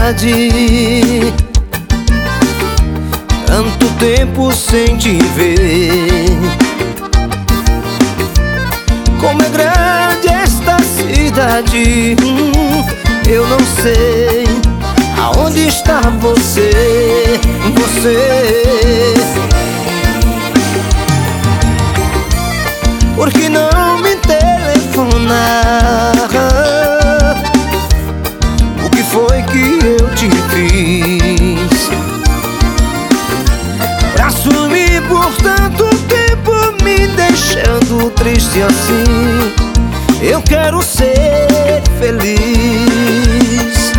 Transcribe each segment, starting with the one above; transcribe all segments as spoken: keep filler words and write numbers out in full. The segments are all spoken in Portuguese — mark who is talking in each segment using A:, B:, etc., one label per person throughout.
A: saudade. Tanto tempo sem te ver. Como é grande esta cidade, hum, eu não sei aonde está você, você. Por que não me telefonar? O que foi que eu te fiz pra sumir por tanto tempo, me deixando triste assim? Eu quero ser feliz.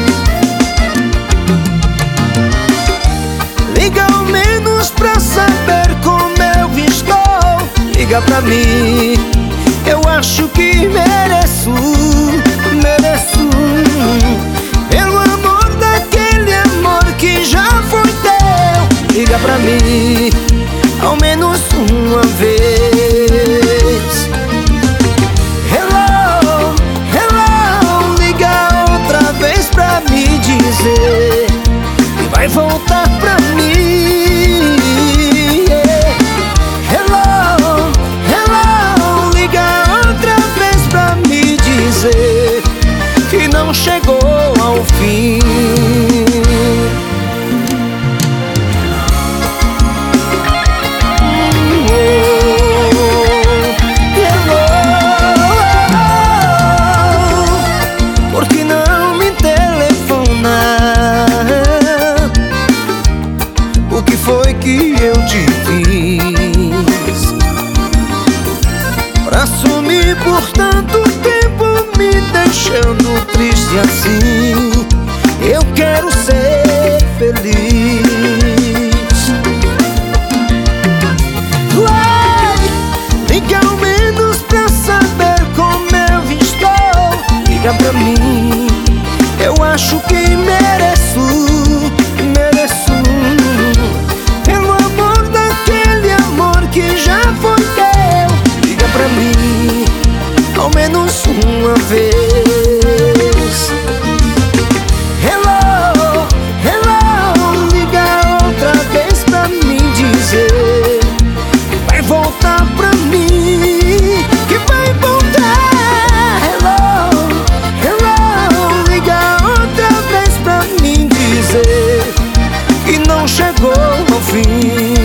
A: Liga ao menos pra saber como eu estou. Liga pra mim, eu acho que mereço, mereço. Pelo amor daquele amor que já foi teu. Liga pra mim, ao menos uma vez. Hello, hello. Liga outra vez pra me dizer que vai voltar pra mim. Hello, hello. Liga outra vez pra me dizer que não chegou ao fim. Foi que eu te fiz pra sumir por tanto tempo, me deixando triste assim? Eu quero ser feliz. Vai, liga ao menos pra saber como eu estou. Liga pra mim, eu acho que mereço, mereço. Ao menos uma vez. Hello, hello. Liga outra vez pra me dizer que vai voltar pra mim, que vai voltar. Hello, hello. Liga outra vez pra me dizer que não chegou ao fim.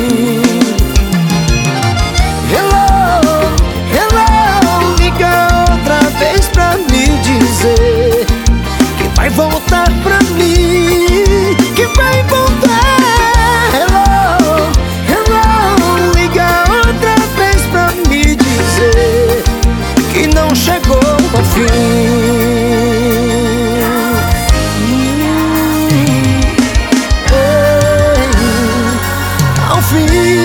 A: Vai voltar pra mim, que vai voltar. Hello, hello. Liga outra vez pra me dizer que não chegou ao fim. Hum, ei, ao fim.